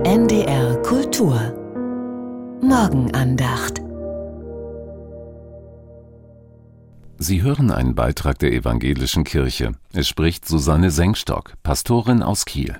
NDR Kultur Morgenandacht. Sie hören einen Beitrag der Evangelischen Kirche. Es spricht Susanne Sengstock, Pastorin aus Kiel.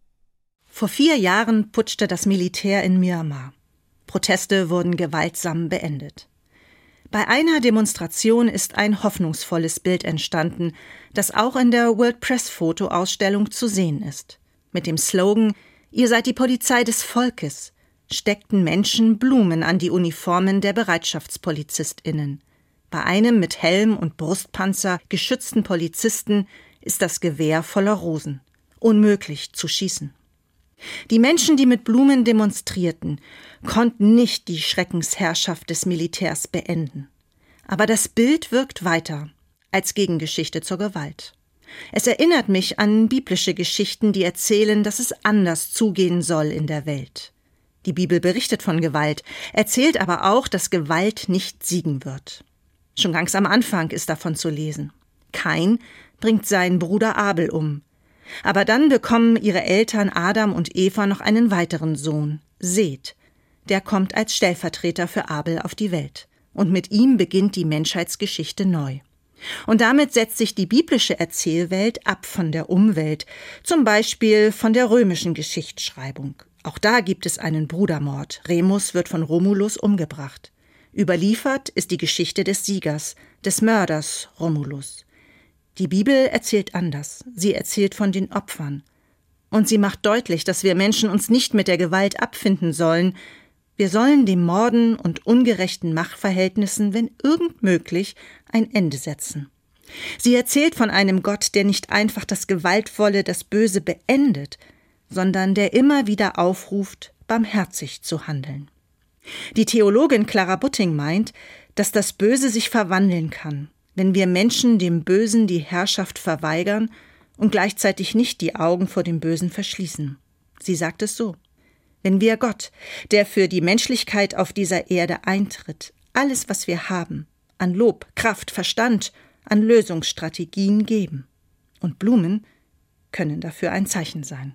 Vor 4 Jahren putschte das Militär in Myanmar. Proteste wurden gewaltsam beendet. Bei einer Demonstration ist ein hoffnungsvolles Bild entstanden, das auch in der World Press Fotoausstellung zu sehen ist. Mit dem Slogan »Ihr seid die Polizei des Volkes« steckten Menschen Blumen an die Uniformen der BereitschaftspolizistInnen. Bei einem mit Helm und Brustpanzer geschützten Polizisten ist das Gewehr voller Rosen. Unmöglich zu schießen. Die Menschen, die mit Blumen demonstrierten, konnten nicht die Schreckensherrschaft des Militärs beenden. Aber das Bild wirkt weiter als Gegengeschichte zur Gewalt. Es erinnert mich an biblische Geschichten, die erzählen, dass es anders zugehen soll in der Welt. Die Bibel berichtet von Gewalt, erzählt aber auch, dass Gewalt nicht siegen wird. Schon ganz am Anfang ist davon zu lesen. Kain bringt seinen Bruder Abel um. Aber dann bekommen ihre Eltern Adam und Eva noch einen weiteren Sohn, Seth. Der kommt als Stellvertreter für Abel auf die Welt. Und mit ihm beginnt die Menschheitsgeschichte neu. Und damit setzt sich die biblische Erzählwelt ab von der Umwelt, zum Beispiel von der römischen Geschichtsschreibung. Auch da gibt es einen Brudermord. Remus wird von Romulus umgebracht. Überliefert ist die Geschichte des Siegers, des Mörders Romulus. Die Bibel erzählt anders. Sie erzählt von den Opfern. Und sie macht deutlich, dass wir Menschen uns nicht mit der Gewalt abfinden sollen. Wir sollen dem Morden und ungerechten Machtverhältnissen, wenn irgend möglich, ein Ende setzen. Sie erzählt von einem Gott, der nicht einfach das Gewaltvolle, das Böse beendet, sondern der immer wieder aufruft, barmherzig zu handeln. Die Theologin Clara Butting meint, dass das Böse sich verwandeln kann, wenn wir Menschen dem Bösen die Herrschaft verweigern und gleichzeitig nicht die Augen vor dem Bösen verschließen. Sie sagt es so: Wenn wir Gott, der für die Menschlichkeit auf dieser Erde eintritt, alles, was wir haben, an Lob, Kraft, Verstand, an Lösungsstrategien geben. Und Blumen können dafür ein Zeichen sein.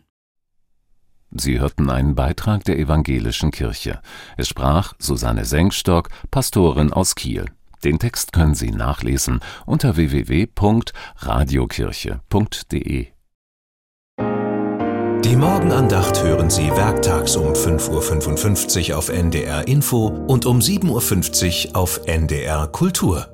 Sie hörten einen Beitrag der Evangelischen Kirche. Es sprach Susanne Sengstock, Pastorin aus Kiel. Den Text können Sie nachlesen unter www.radiokirche.de. Die Morgenandacht hören Sie werktags um 5:55 Uhr auf NDR Info und um 7:50 Uhr auf NDR Kultur.